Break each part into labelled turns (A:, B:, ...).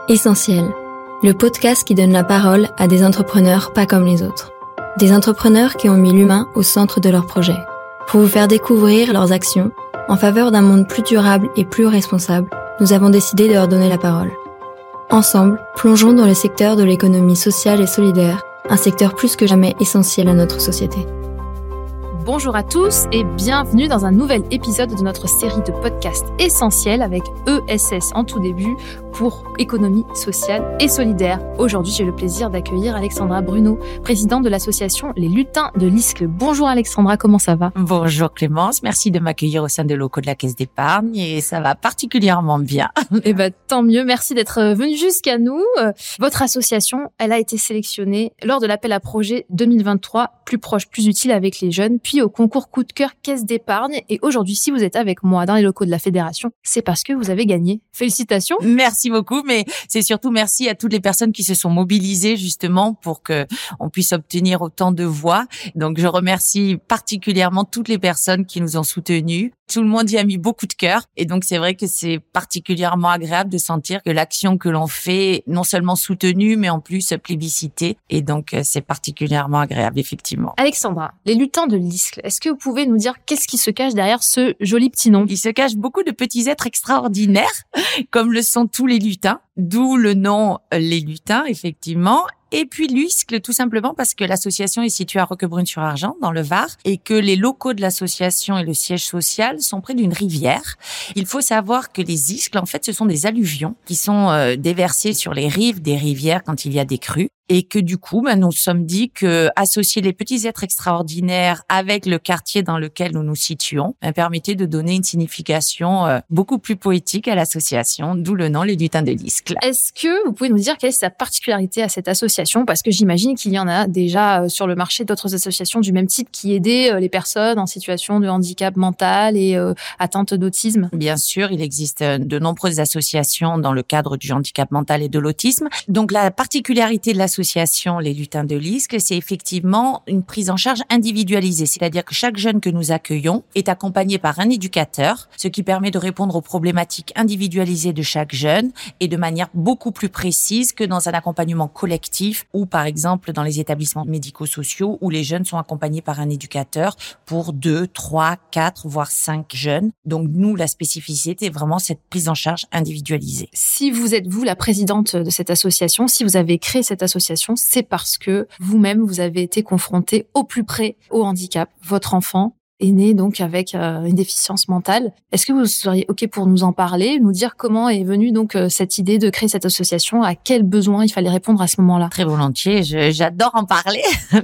A: Essentiel, le podcast qui donne la parole à des entrepreneurs pas comme les autres. Des entrepreneurs qui ont mis l'humain au centre de leur projet. Pour vous faire découvrir leurs actions, en faveur d'un monde plus durable et plus responsable, nous avons décidé de leur donner la parole. Ensemble, plongeons dans le secteur de l'économie sociale et solidaire, un secteur plus que jamais essentiel à notre société.
B: Bonjour à tous et bienvenue dans un nouvel épisode de notre série de podcasts essentiels avec ESS en tout début pour économie sociale et solidaire. Aujourd'hui, j'ai le plaisir d'accueillir Alexandra Bruno, présidente de l'association Les Lutins de l'Iscle. Bonjour Alexandra, comment ça va ?
C: Bonjour Clémence, merci de m'accueillir au sein des locaux de la Caisse d'épargne et ça va particulièrement bien.
B: Eh ben, tant mieux, merci d'être venue jusqu'à nous. Votre association, elle a été sélectionnée lors de l'appel à projet 2023, plus proche, plus utile avec les jeunes, puis au concours coup de cœur Caisse d'épargne. Et aujourd'hui, si vous êtes avec moi dans les locaux de la Fédération, c'est parce que vous avez gagné. Félicitations.
C: Merci beaucoup, mais c'est surtout merci à toutes les personnes qui se sont mobilisées justement pour que on puisse obtenir autant de voix. Donc, je remercie particulièrement toutes les personnes qui nous ont soutenus. Tout le monde y a mis beaucoup de cœur. Et donc, c'est vrai que c'est particulièrement agréable de sentir que l'action que l'on fait, non seulement soutenue, mais en plus plébiscitée. Et donc, c'est particulièrement agréable, effectivement.
B: Alexandra, les Lutins de l'Iscle, est-ce que vous pouvez nous dire qu'est-ce qui se cache derrière ce joli petit nom ?
C: Il se cache beaucoup de petits êtres extraordinaires, comme le sont tous les lutins. D'où le nom Les Lutins, effectivement. Et puis l'Iscle, tout simplement parce que l'association est située à Roquebrune-sur-Argent, dans le Var, et que les locaux de l'association et le siège social sont près d'une rivière. Il faut savoir que les Iscles, en fait, ce sont des alluvions qui sont déversées sur les rives des rivières quand il y a des crues. Et que du coup, nous nous sommes dit que associer les petits êtres extraordinaires avec le quartier dans lequel nous nous situons permettait de donner une signification beaucoup plus poétique à l'association, d'où le nom Les Lutins de l'Iscle.
B: Est-ce que vous pouvez nous dire quelle est sa particularité à cette association ? Parce que j'imagine qu'il y en a déjà sur le marché d'autres associations du même type qui aidaient les personnes en situation de handicap mental et atteinte d'autisme.
C: Bien sûr, il existe de nombreuses associations dans le cadre du handicap mental et de l'autisme. Donc la particularité de l'association Les Lutins de l'Iscle, c'est effectivement une prise en charge individualisée. C'est-à-dire que chaque jeune que nous accueillons est accompagné par un éducateur, ce qui permet de répondre aux problématiques individualisées de chaque jeune et de manière beaucoup plus précise que dans un accompagnement collectif ou par exemple dans les établissements médico-sociaux où les jeunes sont accompagnés par un éducateur pour 2, 3, 4, voire 5 jeunes. Donc nous, la spécificité est vraiment cette prise en charge individualisée.
B: Si vous êtes vous la présidente de cette association, si vous avez créé cette association, c'est parce que vous-même, vous avez été confronté au plus près au handicap. Votre enfant est né donc avec une déficience mentale. Est-ce que vous seriez OK pour nous en parler, nous dire comment est venue donc cette idée de créer cette association, à quels besoins il fallait répondre à ce moment-là ?
C: Très volontiers, j'adore en parler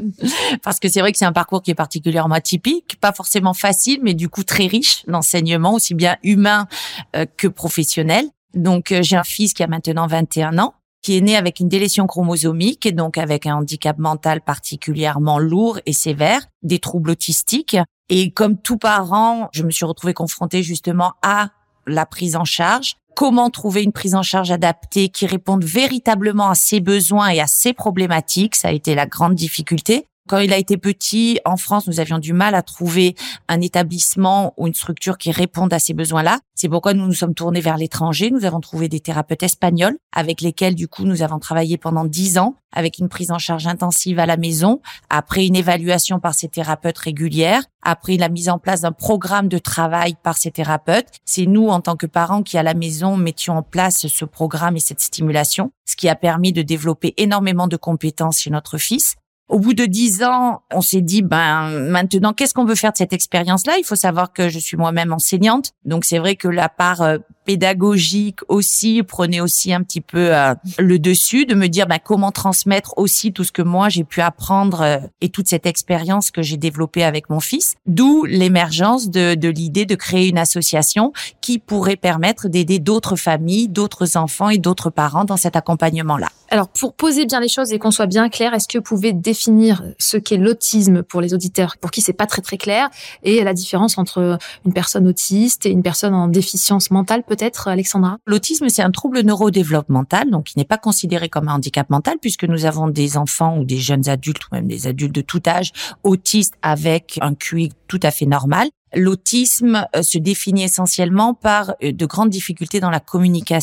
C: parce que c'est vrai que c'est un parcours qui est particulièrement atypique, pas forcément facile, mais du coup très riche d'enseignements, aussi bien humains que professionnels. Donc j'ai un fils qui a maintenant 21 ans, qui est né avec une délétion chromosomique et donc avec un handicap mental particulièrement lourd et sévère, des troubles autistiques. Et comme tout parent, je me suis retrouvée confrontée justement à la prise en charge. Comment trouver une prise en charge adaptée qui réponde véritablement à ses besoins et à ses problématiques, ça a été la grande difficulté. Quand il a été petit, en France, nous avions du mal à trouver un établissement ou une structure qui réponde à ces besoins-là. C'est pourquoi nous nous sommes tournés vers l'étranger. Nous avons trouvé des thérapeutes espagnols avec lesquels, du coup, nous avons travaillé pendant 10 ans avec une prise en charge intensive à la maison, après une évaluation par ces thérapeutes régulières, après la mise en place d'un programme de travail par ces thérapeutes. C'est nous, en tant que parents, qui à la maison mettions en place ce programme et cette stimulation, ce qui a permis de développer énormément de compétences chez notre fils. Au bout de 10 ans, on s'est dit, maintenant, qu'est-ce qu'on veut faire de cette expérience-là ? Il faut savoir que je suis moi-même enseignante. Donc, c'est vrai que la part pédagogique aussi prenait aussi un petit peu le dessus, de me dire comment transmettre aussi tout ce que moi j'ai pu apprendre et toute cette expérience que j'ai développée avec mon fils. D'où l'émergence de l'idée de créer une association qui pourrait permettre d'aider d'autres familles, d'autres enfants et d'autres parents dans cet accompagnement-là.
B: Alors, pour poser bien les choses et qu'on soit bien clair, est-ce que vous pouvez définir ce qu'est l'autisme pour les auditeurs, pour qui c'est pas très très clair, et la différence entre une personne autiste et une personne en déficience mentale, peut-être, Alexandra ?
C: L'autisme, c'est un trouble neurodéveloppemental, donc qui n'est pas considéré comme un handicap mental, puisque nous avons des enfants ou des jeunes adultes, ou même des adultes de tout âge, autistes avec un QI tout à fait normal. L'autisme se définit essentiellement par de grandes difficultés dans la communication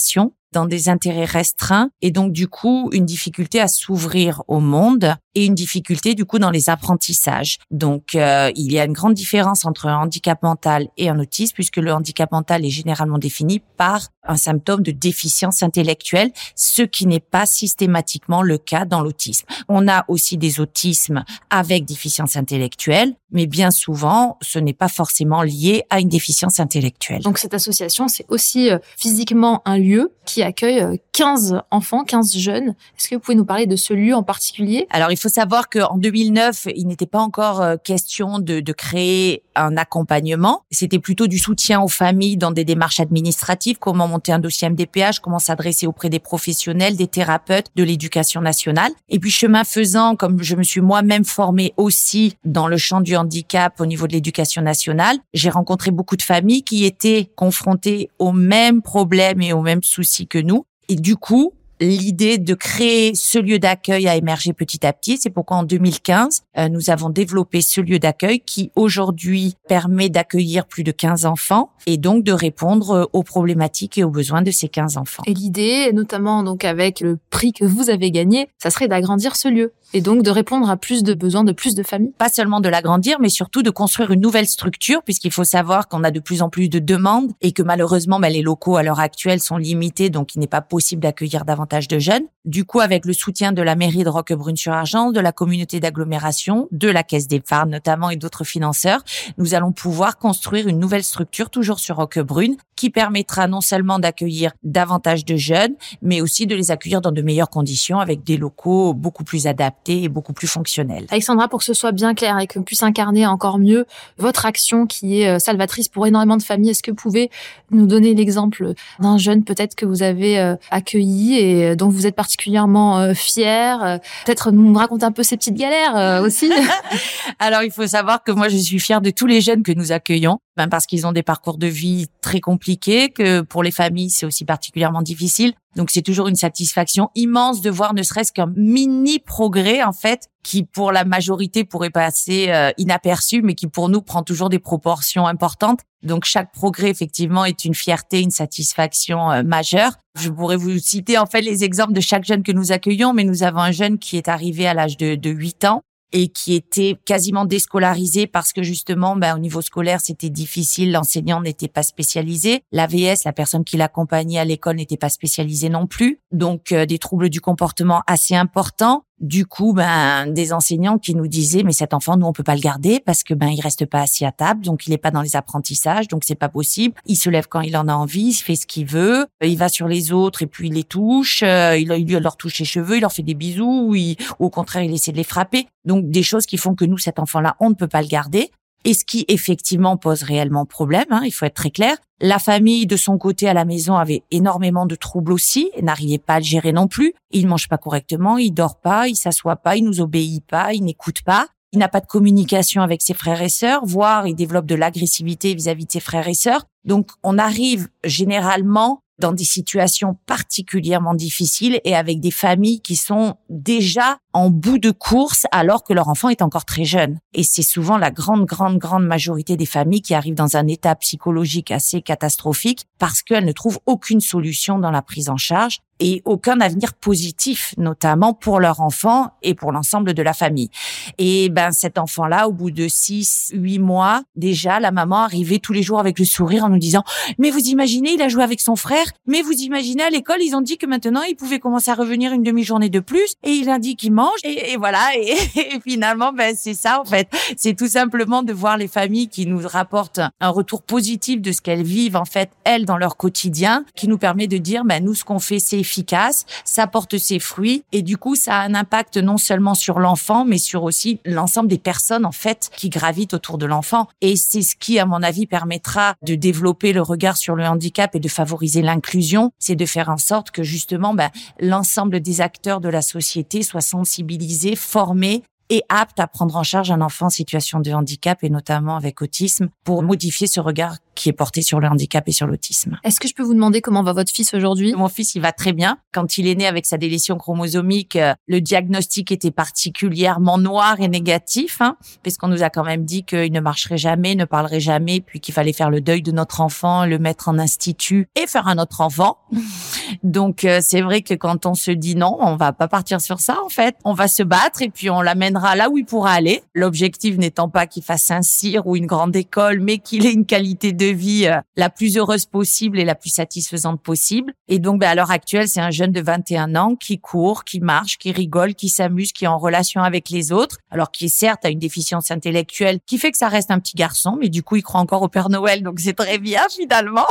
C: dans des intérêts restreints et donc du coup une difficulté à s'ouvrir au monde et une difficulté du coup dans les apprentissages. Donc il y a une grande différence entre un handicap mental et un autisme puisque le handicap mental est généralement défini par un symptôme de déficience intellectuelle, ce qui n'est pas systématiquement le cas dans l'autisme. On a aussi des autismes avec déficience intellectuelle, mais bien souvent, ce n'est pas forcément lié à une déficience intellectuelle.
B: Donc cette association, c'est aussi physiquement un lieu qui accueille 15 enfants, 15 jeunes. Est-ce que vous pouvez nous parler de ce lieu en particulier?
C: Alors, il faut savoir qu'en 2009, il n'était pas encore question de créer un accompagnement. C'était plutôt du soutien aux familles dans des démarches administratives, comment monter un dossier MDPH, comment s'adresser auprès des professionnels, des thérapeutes, de l'éducation nationale. Et puis, chemin faisant, comme je me suis moi-même formée aussi dans le champ du handicap au niveau de l'éducation nationale, j'ai rencontré beaucoup de familles qui étaient confrontées aux mêmes problèmes et aux mêmes soucis que nous. Et du coup, l'idée de créer ce lieu d'accueil a émergé petit à petit. C'est pourquoi en 2015, nous avons développé ce lieu d'accueil qui aujourd'hui permet d'accueillir plus de 15 enfants et donc de répondre aux problématiques et aux besoins de ces 15 enfants.
B: Et l'idée, notamment donc avec le prix que vous avez gagné, ça serait d'agrandir ce lieu et donc de répondre à plus de besoins de plus de familles.
C: Pas seulement de l'agrandir, mais surtout de construire une nouvelle structure puisqu'il faut savoir qu'on a de plus en plus de demandes et que malheureusement, les locaux à l'heure actuelle sont limités, donc il n'est pas possible d'accueillir davantage de jeunes. Du coup, avec le soutien de la mairie de Roquebrune-sur-Argens, de la communauté d'agglomération, de la Caisse d'épargne notamment et d'autres financeurs, nous allons pouvoir construire une nouvelle structure toujours sur Roquebrune qui permettra non seulement d'accueillir davantage de jeunes, mais aussi de les accueillir dans de meilleures conditions avec des locaux beaucoup plus adaptés et beaucoup plus fonctionnels.
B: Alexandra, pour que ce soit bien clair et qu'on puisse incarner encore mieux votre action qui est salvatrice pour énormément de familles, est-ce que vous pouvez nous donner l'exemple d'un jeune peut-être que vous avez accueilli et dont vous êtes particulièrement fière? Peut-être nous raconter un peu ces petites galères aussi.
C: Alors, il faut savoir que moi, je suis fière de tous les jeunes que nous accueillons, parce qu'ils ont des parcours de vie très compliqués, que pour les familles, c'est aussi particulièrement difficile. Donc, c'est toujours une satisfaction immense de voir ne serait-ce qu'un mini progrès, en fait, qui pour la majorité pourrait passer inaperçu, mais qui pour nous prend toujours des proportions importantes. Donc, chaque progrès, effectivement, est une fierté, une satisfaction majeure. Je pourrais vous citer, en fait, les exemples de chaque jeune que nous accueillons, mais nous avons un jeune qui est arrivé à l'âge de 8 ans et qui était quasiment déscolarisé parce que justement, au niveau scolaire, c'était difficile. L'enseignant n'était pas spécialisé. L'AVS, la personne qui l'accompagnait à l'école, n'était pas spécialisée non plus. Donc, des troubles du comportement assez importants. Du coup, des enseignants qui nous disaient, mais cet enfant, nous, on peut pas le garder parce que, il reste pas assis à table, donc il est pas dans les apprentissages, donc c'est pas possible. Il se lève quand il en a envie, il fait ce qu'il veut, il va sur les autres et puis il les touche, il leur touche les cheveux, il leur fait des bisous, ou au contraire, il essaie de les frapper. Donc, des choses qui font que nous, cet enfant-là, on ne peut pas le garder. Et ce qui, effectivement, pose réellement problème, il faut être très clair. La famille, de son côté, à la maison, avait énormément de troubles aussi, et n'arrivait pas à le gérer non plus. Il mange pas correctement, il dort pas, il s'assoit pas, il nous obéit pas, il n'écoute pas. Il n'a pas de communication avec ses frères et sœurs, voire il développe de l'agressivité vis-à-vis de ses frères et sœurs. Donc, on arrive généralement dans des situations particulièrement difficiles et avec des familles qui sont déjà en bout de course alors que leur enfant est encore très jeune. Et c'est souvent la grande majorité des familles qui arrivent dans un état psychologique assez catastrophique parce qu'elles ne trouvent aucune solution dans la prise en charge et aucun avenir positif, notamment pour leur enfant et pour l'ensemble de la famille. Et cet enfant-là, au bout de 6-8 mois, déjà, la maman arrivait tous les jours avec le sourire en nous disant « Mais vous imaginez, il a joué avec son frère, mais vous imaginez, à l'école, ils ont dit que maintenant, il pouvait commencer à revenir une demi-journée de plus, et il a dit qu'il mange, et voilà. » Et finalement, c'est ça, en fait. C'est tout simplement de voir les familles qui nous rapportent un retour positif de ce qu'elles vivent, en fait, elles, dans leur quotidien, qui nous permet de dire, nous, ce qu'on fait, c'est efficace, ça porte ses fruits et du coup, ça a un impact non seulement sur l'enfant, mais sur aussi l'ensemble des personnes, en fait, qui gravitent autour de l'enfant. Et c'est ce qui, à mon avis, permettra de développer le regard sur le handicap et de favoriser l'inclusion. C'est de faire en sorte que, justement, l'ensemble des acteurs de la société soient sensibilisés, formés et aptes à prendre en charge un enfant en situation de handicap et notamment avec autisme pour modifier ce regard qui est porté sur le handicap et sur l'autisme.
B: Est-ce que je peux vous demander comment va votre fils aujourd'hui ?
C: Mon fils, il va très bien. Quand il est né avec sa délétion chromosomique, le diagnostic était particulièrement noir et négatif, puisqu'on nous a quand même dit qu'il ne marcherait jamais, ne parlerait jamais, puis qu'il fallait faire le deuil de notre enfant, le mettre en institut et faire un autre enfant. Donc, c'est vrai que quand on se dit non, on va pas partir sur ça, en fait. On va se battre et puis on l'amènera là où il pourra aller. L'objectif n'étant pas qu'il fasse un CIR ou une grande école, mais qu'il ait une qualité de vie la plus heureuse possible et la plus satisfaisante possible. Et donc, à l'heure actuelle, c'est un jeune de 21 ans qui court, qui marche, qui rigole, qui s'amuse, qui est en relation avec les autres. Alors, qui certes a une déficience intellectuelle qui fait que ça reste un petit garçon, mais du coup, il croit encore au Père Noël. Donc, c'est très bien, finalement.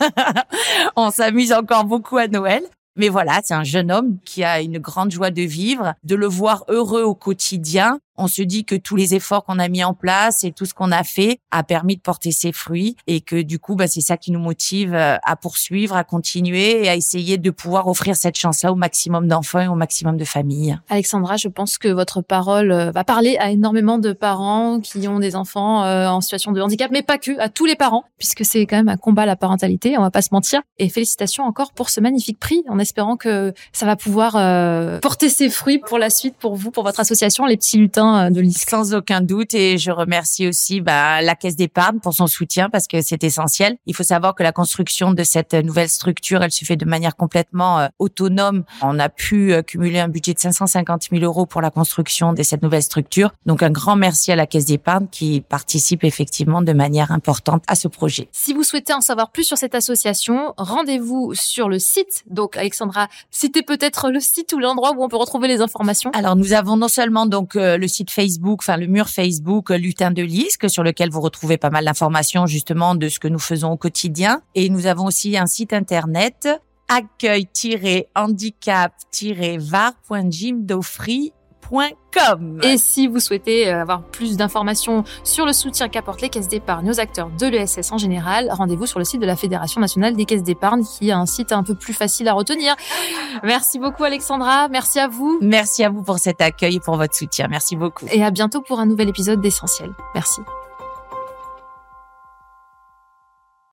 C: On s'amuse encore beaucoup à Noël. Mais voilà, c'est un jeune homme qui a une grande joie de vivre, de le voir heureux au quotidien. On se dit que tous les efforts qu'on a mis en place et tout ce qu'on a fait a permis de porter ses fruits et que du coup, c'est ça qui nous motive à poursuivre, à continuer et à essayer de pouvoir offrir cette chance-là au maximum d'enfants et au maximum de familles.
B: Alexandra, je pense que votre parole va parler à énormément de parents qui ont des enfants en situation de handicap, mais pas que, à tous les parents, puisque c'est quand même un combat la parentalité, on va pas se mentir. Et félicitations encore pour ce magnifique prix, en espérant que ça va pouvoir porter ses fruits pour la suite, pour vous, pour votre association, les petits lutins de l'ISC.
C: Sans aucun doute, et je remercie aussi la Caisse d'épargne pour son soutien parce que c'est essentiel. Il faut savoir que la construction de cette nouvelle structure, elle se fait de manière complètement autonome. On a pu cumuler un budget de 550 000 € pour la construction de cette nouvelle structure. Donc un grand merci à la Caisse d'épargne qui participe effectivement de manière importante à ce projet.
B: Si vous souhaitez en savoir plus sur cette association, rendez-vous sur le site. Donc Alexandra, citez peut-être le site ou l'endroit où on peut retrouver les informations.
C: Alors nous avons non seulement donc le site Facebook, le mur Facebook Lutin de l'ISC sur lequel vous retrouvez pas mal d'informations justement de ce que nous faisons au quotidien. Et nous avons aussi un site internet accueil-handicap-var.jimdofree.com.
B: Et si vous souhaitez avoir plus d'informations sur le soutien qu'apportent les caisses d'épargne aux acteurs de l'ESS en général, rendez-vous sur le site de la Fédération nationale des caisses d'épargne qui a un site un peu plus facile à retenir. Merci beaucoup Alexandra, merci à vous.
C: Merci à vous pour cet accueil et pour votre soutien. Merci beaucoup.
B: Et à bientôt pour un nouvel épisode d'Essentiel. Merci.